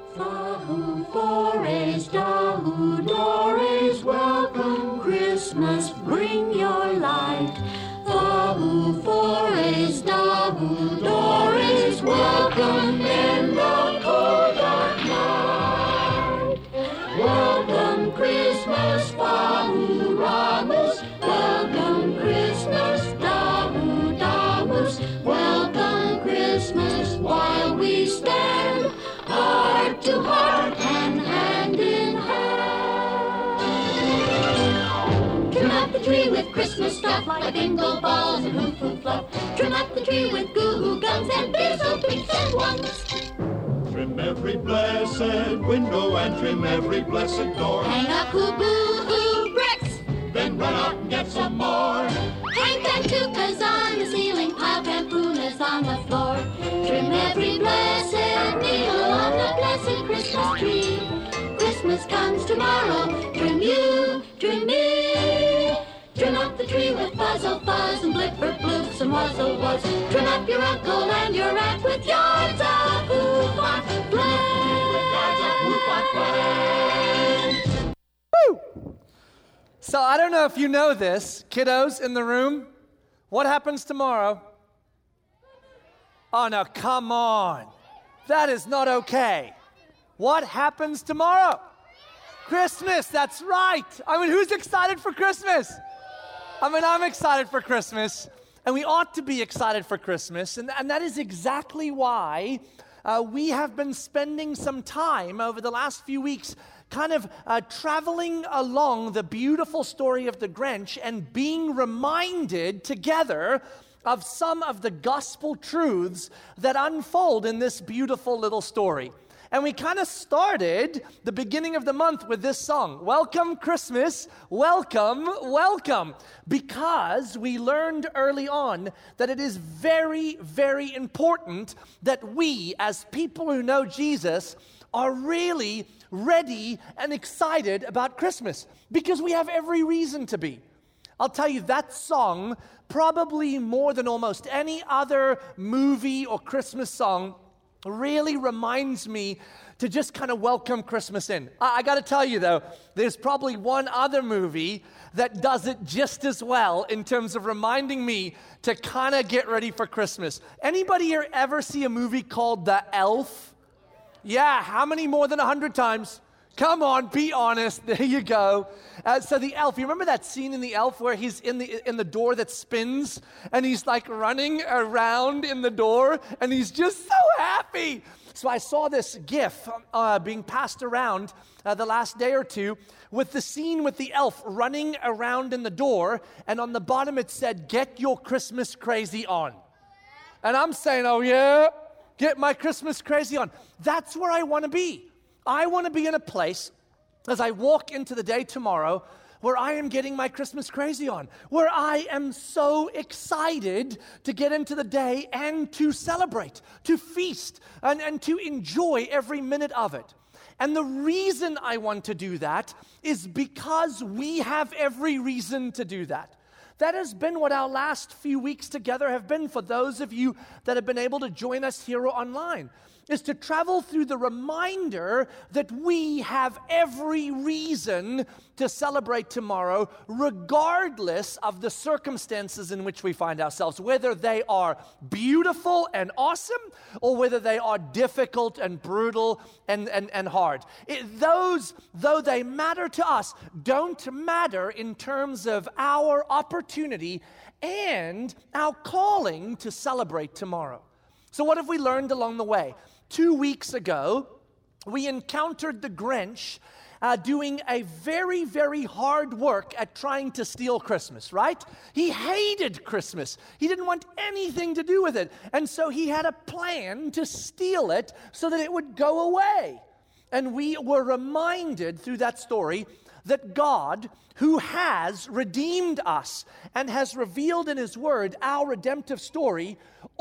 Fahu fores, dahu dores, welcome Christmas, bring your light. Fahu fores, dahu dores, welcome in the cold dark night. Welcome Christmas, Fahu Ramus, welcome Christmas, dahu damus, welcome Christmas while we stand heart to heart and hand in hand. Trim up the tree with Christmas stuff like bingo balls and hoo-hoo fluff. Trim up the tree with goo-goo guns and bizzle pinks and ones. Trim every blessed window and trim every blessed door. Hang up hoo-boo-hoo bricks, Then run out and get some more. hang pantukas on the ceiling, pile pampunas on the floor. Trim every blessed needle on the blessed Christmas tree. Christmas comes tomorrow, trim you, trim me. Trim up the tree with fuzzle fuzz and blipper bloofs and wuzzle wuzz. Trim up your uncle and your aunt with yards of hoof-on flame. Woo! So I don't know if you know this, kiddos in the room. What happens tomorrow? Oh, no, come on. That is not okay. What happens tomorrow? Christmas, that's right. I mean, who's excited for Christmas? I mean, I'm excited for Christmas, and we ought to be excited for Christmas, and that is exactly why we have been spending some time over the last few weeks kind of traveling along the beautiful story of the Grinch and being reminded together of some of the gospel truths that unfold in this beautiful little story. And we kind of started the beginning of the month with this song, Welcome Christmas, Welcome, Welcome, because we learned early on that it is very, very important that we, as people who know Jesus, are really ready and excited about Christmas, because we have every reason to be. I'll tell you, that song, probably more than almost any other movie or Christmas song, really reminds me to just kind of welcome Christmas in. I got to tell you, though, there's probably one other movie that does it just as well in terms of reminding me to kind of get ready for Christmas. Anybody here ever see a movie called The Elf? Yeah, how many more than 100 times? Come on, be honest. There you go. So The Elf, you remember that scene in The Elf where he's in the door that spins and he's like running around in the door and he's just so happy. So I saw this GIF being passed around the last day or two with the scene with the elf running around in the door, and on the bottom it said, "Get your Christmas crazy on." And I'm saying, oh yeah, get my Christmas crazy on. That's where I want to be. I want to be in a place as I walk into the day tomorrow where I am getting my Christmas crazy on, where I am so excited to get into the day and to celebrate, to feast, and to enjoy every minute of it. And the reason I want to do that is because we have every reason to do that. That has been what our last few weeks together have been for those of you that have been able to join us here or online, is to travel through the reminder that we have every reason to celebrate tomorrow, regardless of the circumstances in which we find ourselves, whether they are beautiful and awesome or whether they are difficult and brutal and hard. Those, though they matter to us, don't matter in terms of our opportunity and our calling to celebrate tomorrow. So what have we learned along the way? 2 weeks ago, we encountered the Grinch doing a very, very hard work at trying to steal Christmas, right? He hated Christmas. He didn't want anything to do with it. And so he had a plan to steal it so that it would go away. And we were reminded through that story that God, who has redeemed us and has revealed in His Word our redemptive story,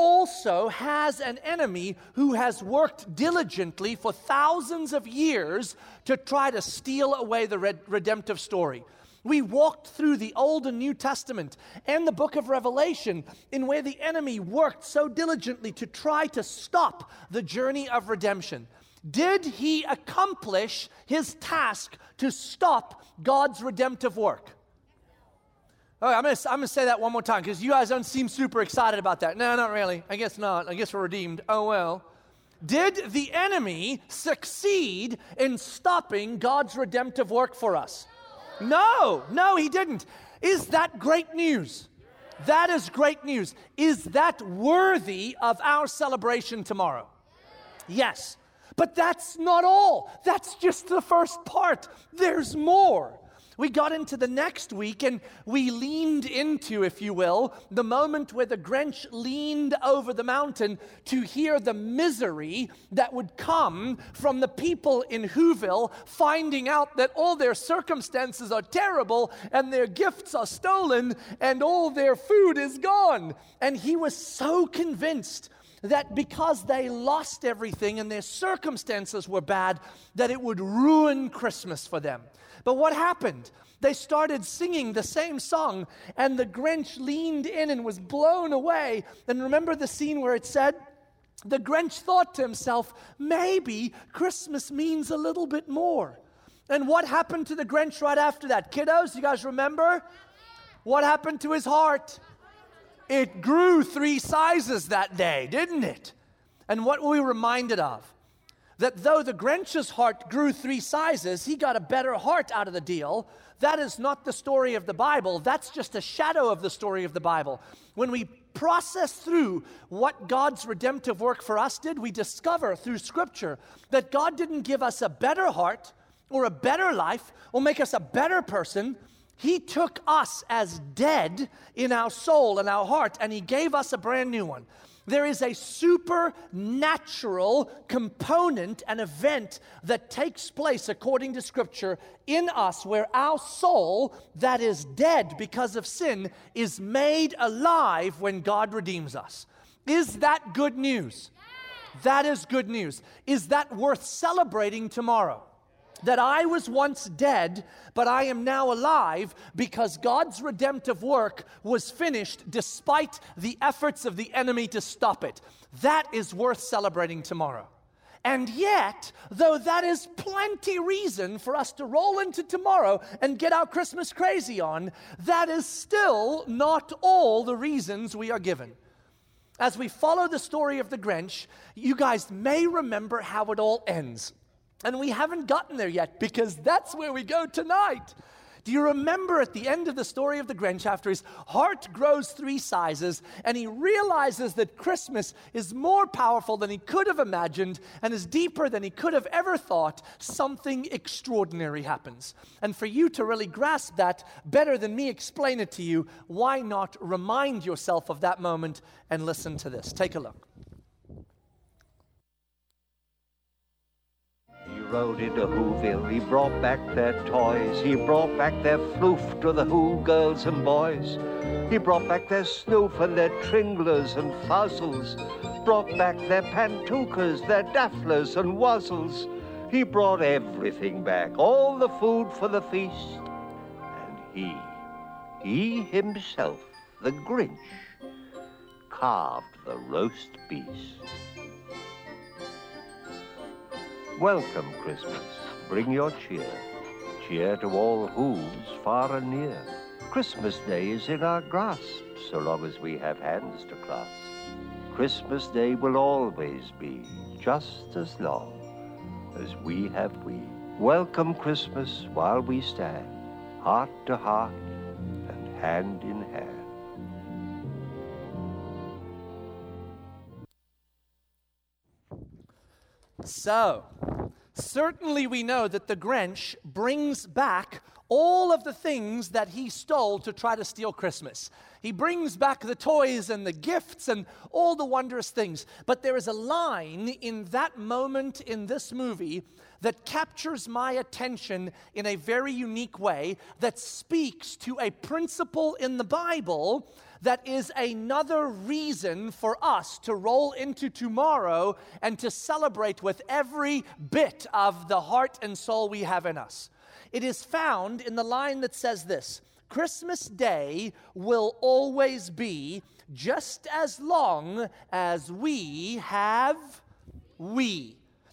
also has an enemy who has worked diligently for thousands of years to try to steal away the redemptive story. We walked through the Old and New Testament and the book of Revelation in where the enemy worked so diligently to try to stop the journey of redemption. Did he accomplish his task to stop God's redemptive work? Okay, I'm going to say that one more time because you guys don't seem super excited about that. No, not really. I guess not. I guess we're redeemed. Oh, well. Did the enemy succeed in stopping God's redemptive work for us? No, he didn't. Is that great news? That is great news. Is that worthy of our celebration tomorrow? Yes. But that's not all. That's just the first part. There's more. We got into the next week and we leaned into, if you will, the moment where the Grinch leaned over the mountain to hear the misery that would come from the people in Whoville finding out that all their circumstances are terrible and their gifts are stolen and all their food is gone. And he was so convinced that because they lost everything and their circumstances were bad, that it would ruin Christmas for them. But what happened? They started singing the same song, and the Grinch leaned in and was blown away. And remember the scene where it said, the Grinch thought to himself, maybe Christmas means a little bit more. And what happened to the Grinch right after that? Kiddos, you guys remember? What happened to his heart? It grew 3 sizes that day, didn't it? And what were we reminded of? That though the Grinch's heart grew 3 sizes, he got a better heart out of the deal. That is not the story of the Bible. That's just a shadow of the story of the Bible. When we process through what God's redemptive work for us did, we discover through Scripture that God didn't give us a better heart or a better life or make us a better person. He took us as dead in our soul and our heart, and He gave us a brand new one. There is a supernatural component and event that takes place according to Scripture in us where our soul that is dead because of sin is made alive when God redeems us. Is that good news? That is good news. Is that worth celebrating tomorrow? That I was once dead, but I am now alive because God's redemptive work was finished despite the efforts of the enemy to stop it. That is worth celebrating tomorrow. And yet, though that is plenty reason for us to roll into tomorrow and get our Christmas crazy on, that is still not all the reasons we are given. As we follow the story of the Grinch, you guys may remember how it all ends. And we haven't gotten there yet because that's where we go tonight. Do you remember at the end of the story of the Grinch, after his heart grows 3 sizes and he realizes that Christmas is more powerful than he could have imagined and is deeper than he could have ever thought, something extraordinary happens. And for you to really grasp that better than me explain it to you, why not remind yourself of that moment and listen to this? Take a look. He rode into Whoville, he brought back their toys, he brought back their floof to the Who girls and boys. He brought back their snoof and their tringlers and fuzzles, brought back their pantookas, their dafflers and wuzzles. He brought everything back, all the food for the feast. And he himself, the Grinch, carved the roast beast. Welcome, Christmas. Bring your cheer. Cheer to all Who's far and near. Christmas Day is in our grasp, so long as we have hands to clasp. Christmas Day will always be just as long as we have we. Welcome Christmas while we stand, heart to heart and hand in hand. So, certainly we know that the Grinch brings back all of the things that he stole to try to steal Christmas. He brings back the toys and the gifts and all the wondrous things. But there is a line in that moment in this movie that captures my attention in a very unique way that speaks to a principle in the Bible that is another reason for us to roll into tomorrow and to celebrate with every bit of the heart and soul we have in us. It is found in the line that says this: Christmas Day will always be just as long as we have we.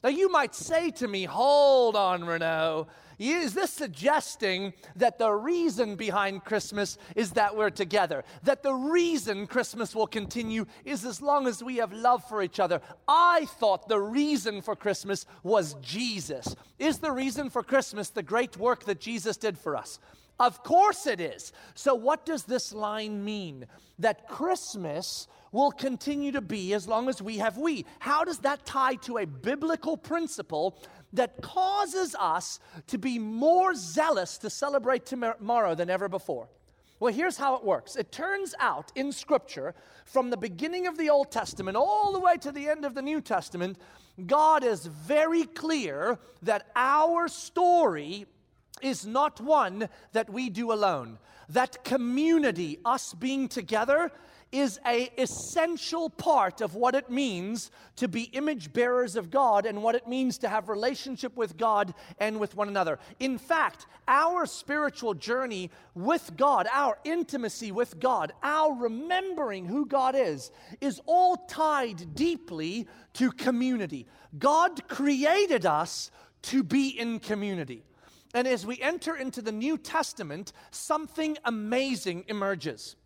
Now, you might say to me, hold on, Renaud. Is this suggesting that the reason behind Christmas is that we're together? That the reason Christmas will continue is as long as we have love for each other? I thought the reason for Christmas was Jesus. Is the reason for Christmas the great work that Jesus did for us? Of course it is. So what does this line mean? That Christmas will continue to be as long as we have we. How does that tie to a biblical principle that causes us to be more zealous to celebrate tomorrow than ever before? Well, here's how it works. It turns out in Scripture, from the beginning of the Old Testament all the way to the end of the New Testament, God is very clear that our story is not one that we do alone. That community, us being together, is an essential part of what it means to be image bearers of God and what it means to have relationship with God and with one another. In fact, our spiritual journey with God, our intimacy with God, our remembering who God is all tied deeply to community. God created us to be in community. And as we enter into the New Testament, something amazing emerges.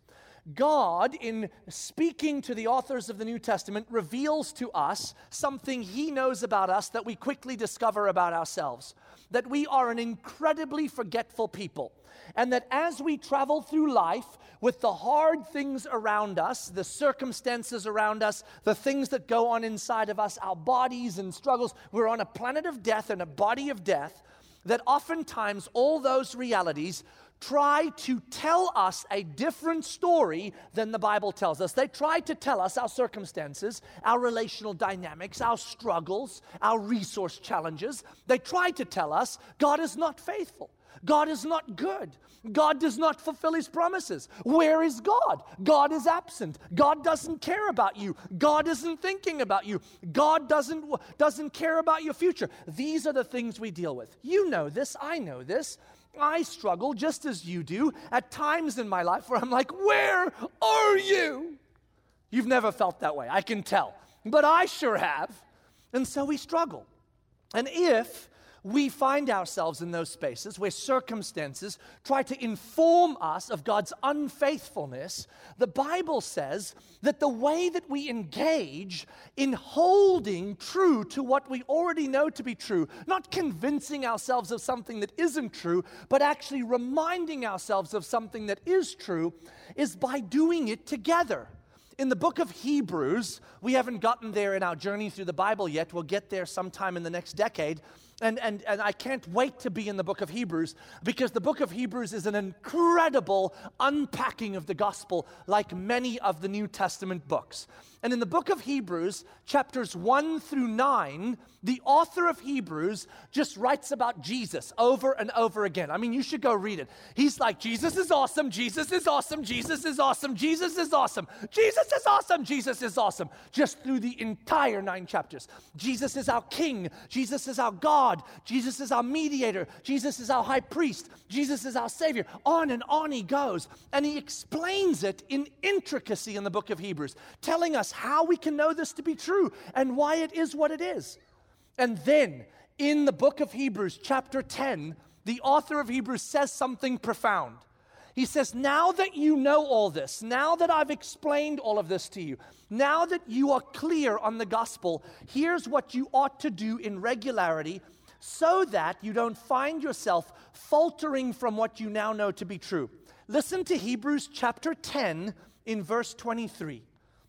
God, in speaking to the authors of the New Testament, reveals to us something He knows about us that we quickly discover about ourselves. That we are an incredibly forgetful people. And that as we travel through life with the hard things around us, the circumstances around us, the things that go on inside of us, our bodies and struggles, we're on a planet of death and a body of death, that oftentimes all those realities try to tell us a different story than the Bible tells us. They try to tell us our circumstances, our relational dynamics, our struggles, our resource challenges. They try to tell us God is not faithful. God is not good. God does not fulfill His promises. Where is God? God is absent. God doesn't care about you. God isn't thinking about you. God doesn't care about your future. These are the things we deal with. You know this. I know this. I struggle just as you do at times in my life where I'm like, where are you? You've never felt that way, I can tell. But I sure have. And so we struggle. And if we find ourselves in those spaces where circumstances try to inform us of God's unfaithfulness, the Bible says that the way that we engage in holding true to what we already know to be true, not convincing ourselves of something that isn't true, but actually reminding ourselves of something that is true, is by doing it together. In the book of Hebrews, we haven't gotten there in our journey through the Bible yet. We'll get there sometime in the next decade. And I can't wait to be in the book of Hebrews, because the book of Hebrews is an incredible unpacking of the gospel, like many of the New Testament books. And in the book of Hebrews, chapters 1 through 9, the author of Hebrews just writes about Jesus over and over again. I mean, you should go read it. He's like, Jesus is awesome, Jesus is awesome, Jesus is awesome, Jesus is awesome, Jesus is awesome, Jesus is awesome, just through the entire 9 chapters. Jesus is our King, Jesus is our God, Jesus is our mediator, Jesus is our high priest, Jesus is our Savior. On and on he goes. And he explains it in intricacy in the book of Hebrews, telling us how we can know this to be true and why it is what it is. And then in the book of Hebrews, chapter 10, the author of Hebrews says something profound. He says, now that you know all this, now that I've explained all of this to you, now that you are clear on the gospel, here's what you ought to do in regularity so that you don't find yourself faltering from what you now know to be true. Listen to Hebrews chapter 10 in verse 23.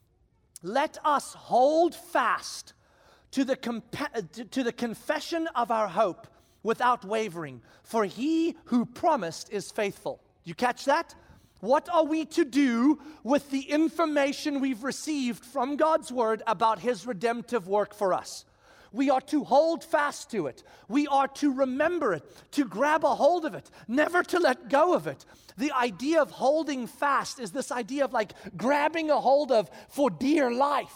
Let us hold fast to the confession of our hope without wavering, for He who promised is faithful. You catch that? What are we to do with the information we've received from God's Word about His redemptive work for us? We are to hold fast to it. We are to remember it, to grab a hold of it, never to let go of it. The idea of holding fast is this idea of like grabbing a hold of for dear life.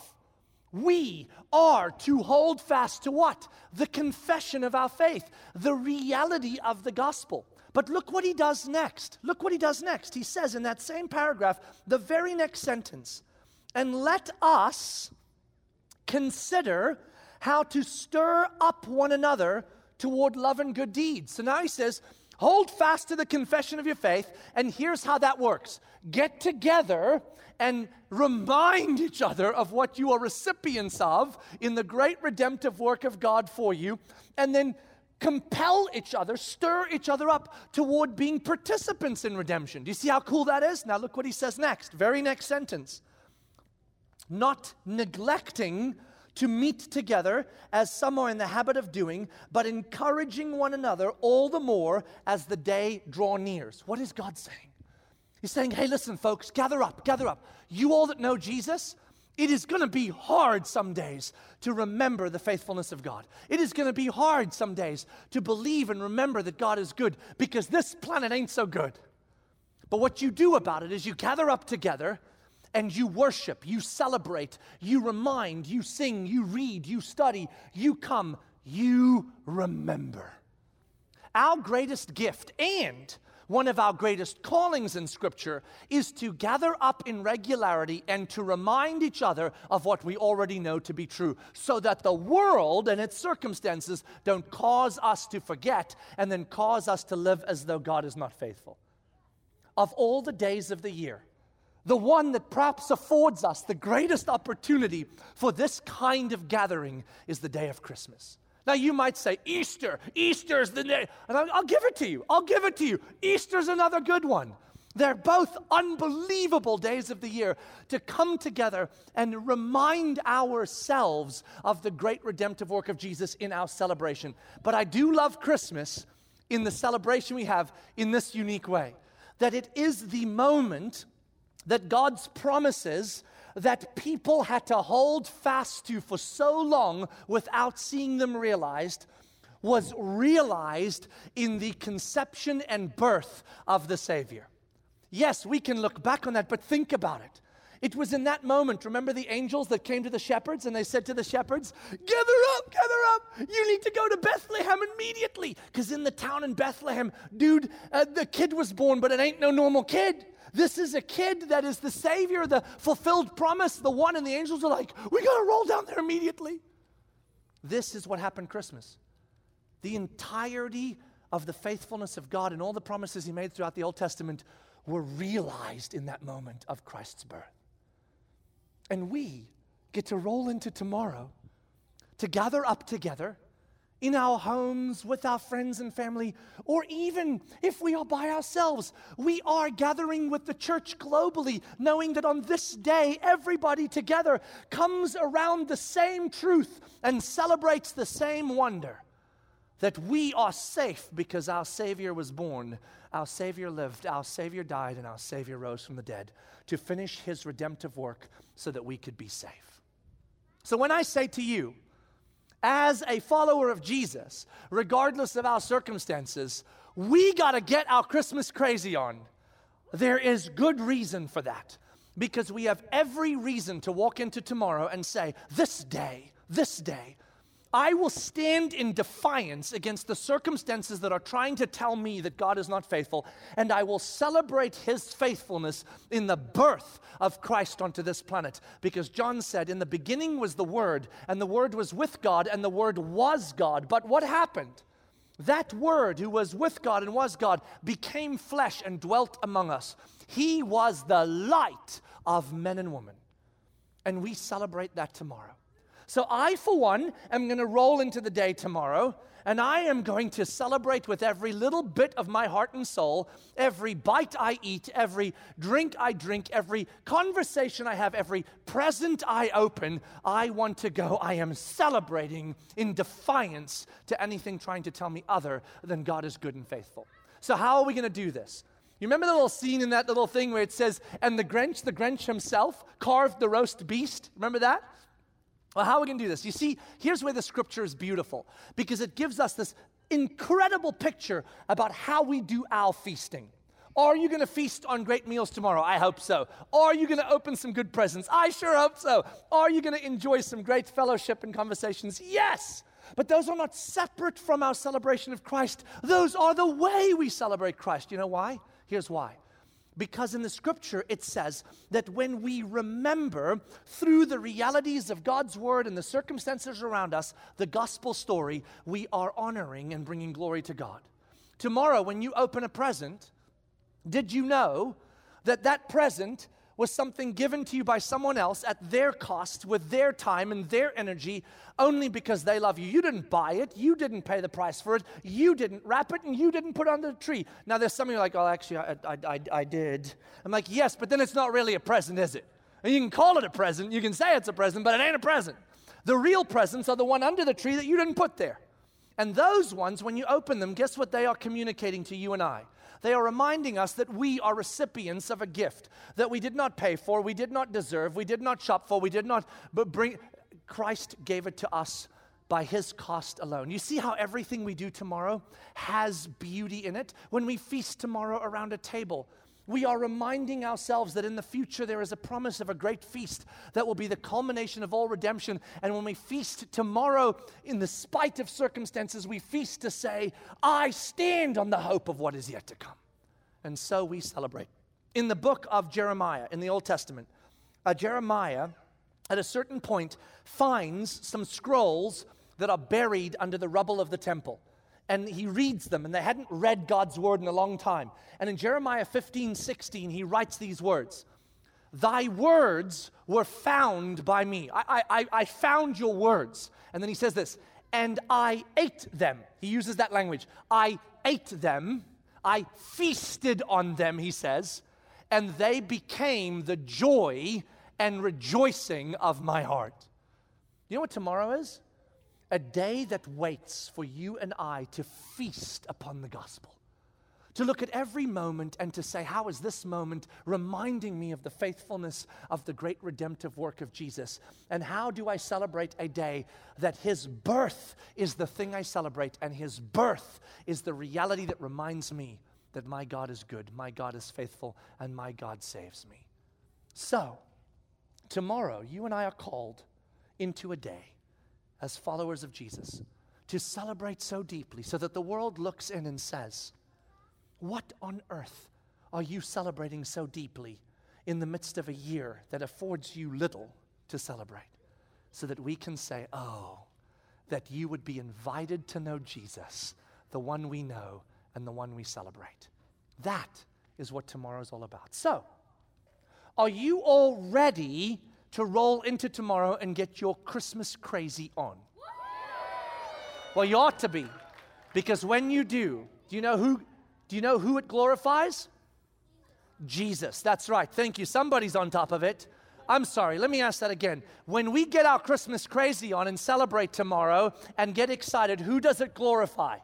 We are to hold fast to what? The confession of our faith, the reality of the gospel. But look what he does next. Look what he does next. He says in that same paragraph, the very next sentence, and let us consider how to stir up one another toward love and good deeds. So now he says, hold fast to the confession of your faith, and here's how that works. Get together and remind each other of what you are recipients of in the great redemptive work of God for you, and then compel each other, stir each other up toward being participants in redemption. Do you see how cool that is? Now look what he says next, very next sentence. Not neglecting to meet together, as some are in the habit of doing, but encouraging one another all the more as the day draws near. What is God saying? He's saying, hey, listen, folks, gather up. You all that know Jesus, it is going to be hard some days to remember the faithfulness of God. It is going to be hard some days to believe and remember that God is good, because this planet ain't so good. But what you do about it is you gather up together and you worship, you celebrate, you remind, you sing, you read, you study, you come, you remember. Our greatest gift and one of our greatest callings in Scripture is to gather up in regularity and to remind each other of what we already know to be true, so that the world and its circumstances don't cause us to forget and then cause us to live as though God is not faithful. Of all the days of the year, the one that perhaps affords us the greatest opportunity for this kind of gathering is the day of Christmas. Now you might say, Easter's the day, and I'll give it to you. Easter's another good one. They're both unbelievable days of the year to come together and remind ourselves of the great redemptive work of Jesus in our celebration. But I do love Christmas in the celebration we have in this unique way, that it is the moment that God's promises that people had to hold fast to for so long without seeing them realized was realized in the conception and birth of the Savior. Yes, we can look back on that, but think about it. It was in that moment, remember the angels that came to the shepherds and they said to the shepherds, gather up, you need to go to Bethlehem immediately. Because in the town in Bethlehem, the kid was born, but it ain't no normal kid. This is a kid that is the Savior, the fulfilled promise, the one, and the angels are like, we got to roll down there immediately. This is what happened Christmas. The entirety of the faithfulness of God and all the promises He made throughout the Old Testament were realized in that moment of Christ's birth. And we get to roll into tomorrow to gather up together in our homes, with our friends and family, or even if we are by ourselves, we are gathering with the church globally, knowing that on this day, everybody together comes around the same truth and celebrates the same wonder, that we are safe because our Savior was born, our Savior lived, our Savior died, and our Savior rose from the dead to finish His redemptive work so that we could be safe. So when I say to you, as a follower of Jesus, regardless of our circumstances, we got to get our Christmas crazy on. There is good reason for that, because we have every reason to walk into tomorrow and say, this day, I will stand in defiance against the circumstances that are trying to tell me that God is not faithful, and I will celebrate His faithfulness in the birth of Christ onto this planet. Because John said, in the beginning was the Word, and the Word was with God, and the Word was God. But what happened? That Word who was with God and was God became flesh and dwelt among us. He was the light of men and women. And we celebrate that tomorrow. So I, for one, am going to roll into the day tomorrow, and I am going to celebrate with every little bit of my heart and soul, every bite I eat, every drink I drink, every conversation I have, every present I open. I want to go, I am celebrating in defiance to anything trying to tell me other than God is good and faithful. So how are we going to do this? You remember the little scene in that little thing where it says, and the Grinch himself carved the roast beast? Remember that? Well, how are we going to do this? You see, here's where the Scripture is beautiful, because it gives us this incredible picture about how we do our feasting. Are you going to feast on great meals tomorrow? I hope so. Are you going to open some good presents? I sure hope so. Are you going to enjoy some great fellowship and conversations? Yes. But those are not separate from our celebration of Christ. Those are the way we celebrate Christ. You know why? Here's why. Because in the scripture it says that when we remember through the realities of God's word and the circumstances around us, the gospel story, we are honoring and bringing glory to God. Tomorrow, when you open a present, did you know that that present was something given to you by someone else at their cost, with their time and their energy, only because they love you? You didn't buy it. You didn't pay the price for it. You didn't wrap it, and you didn't put it on the tree. Now, there's some of you like, oh, actually, I did. I'm like, yes, but then it's not really a present, is it? And you can call it a present. You can say it's a present, but it ain't a present. The real presents are the one under the tree that you didn't put there. And those ones, when you open them, guess what they are communicating to you and I? They are reminding us that we are recipients of a gift that we did not pay for, we did not deserve, we did not shop for, we did not bring. Christ gave it to us by His cost alone. You see how everything we do tomorrow has beauty in it? When we feast tomorrow around a table, we are reminding ourselves that in the future there is a promise of a great feast that will be the culmination of all redemption. And when we feast tomorrow, in the spite of circumstances, we feast to say, I stand on the hope of what is yet to come. And so we celebrate. In the book of Jeremiah, in the Old Testament, Jeremiah, at a certain point, finds some scrolls that are buried under the rubble of the temple. And he reads them, and they hadn't read God's word in a long time. And in Jeremiah 15:16, he writes these words, Thy words were found by me. I found your words. And then he says this, and I ate them. He uses that language. I ate them. I feasted on them, he says, and they became the joy and rejoicing of my heart. You know what tomorrow is? A day that waits for you and I to feast upon the gospel. To look at every moment and to say, how is this moment reminding me of the faithfulness of the great redemptive work of Jesus? And how do I celebrate a day that His birth is the thing I celebrate, and His birth is the reality that reminds me that my God is good, my God is faithful, and my God saves me. So, tomorrow, you and I are called into a day as followers of Jesus to celebrate so deeply so that the world looks in and says, what on earth are you celebrating so deeply in the midst of a year that affords you little to celebrate? So that we can say, oh, that you would be invited to know Jesus, the one we know and the one we celebrate. That is what tomorrow is all about. So, are you all ready to roll into tomorrow and get your Christmas crazy on? Well, you ought to be, because when you do you know who it glorifies? Jesus. That's right. Thank you. Somebody's on top of it. I'm sorry. Let me ask that again. When we get our Christmas crazy on and celebrate tomorrow and get excited, who does it glorify?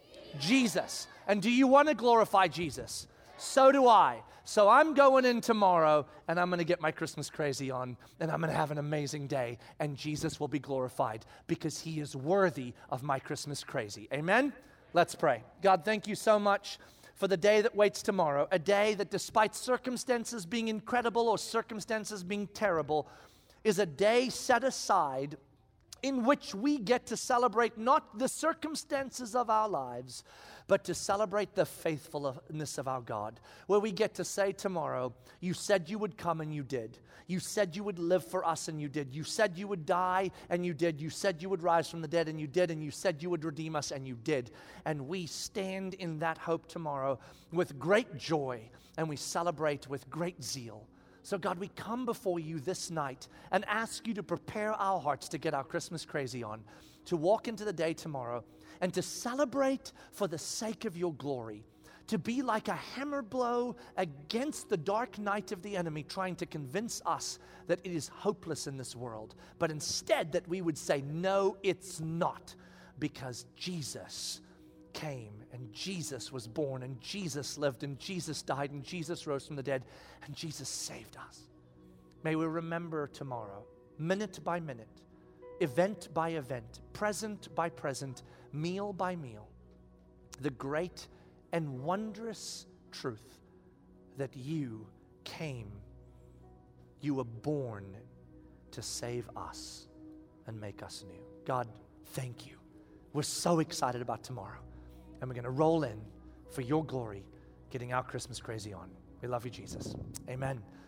Jesus. And do you want to glorify Jesus? So do I. So I'm going in tomorrow, and I'm going to get my Christmas crazy on, and I'm going to have an amazing day, and Jesus will be glorified because He is worthy of my Christmas crazy. Amen? Let's pray. God, thank you so much for the day that waits tomorrow, a day that despite circumstances being incredible or circumstances being terrible, is a day set aside in which we get to celebrate not the circumstances of our lives, but to celebrate the faithfulness of our God, where we get to say tomorrow, you said you would come and you did. You said you would live for us and you did. You said you would die and you did. You said you would rise from the dead and you did. And you said you would redeem us and you did. And we stand in that hope tomorrow with great joy, and we celebrate with great zeal. So God, we come before you this night and ask you to prepare our hearts to get our Christmas crazy on, to walk into the day tomorrow and to celebrate for the sake of your glory, to be like a hammer blow against the dark night of the enemy trying to convince us that it is hopeless in this world, but instead that we would say, no, it's not, because Jesus came and Jesus was born and Jesus lived and Jesus died and Jesus rose from the dead and Jesus saved us. May we remember tomorrow, minute by minute, event by event, present by present, meal by meal, the great and wondrous truth that you came, you were born to save us and make us new. God, thank you. We're so excited about tomorrow. And we're going to roll in for your glory, getting our Christmas crazy on. We We love you, Jesus. Amen.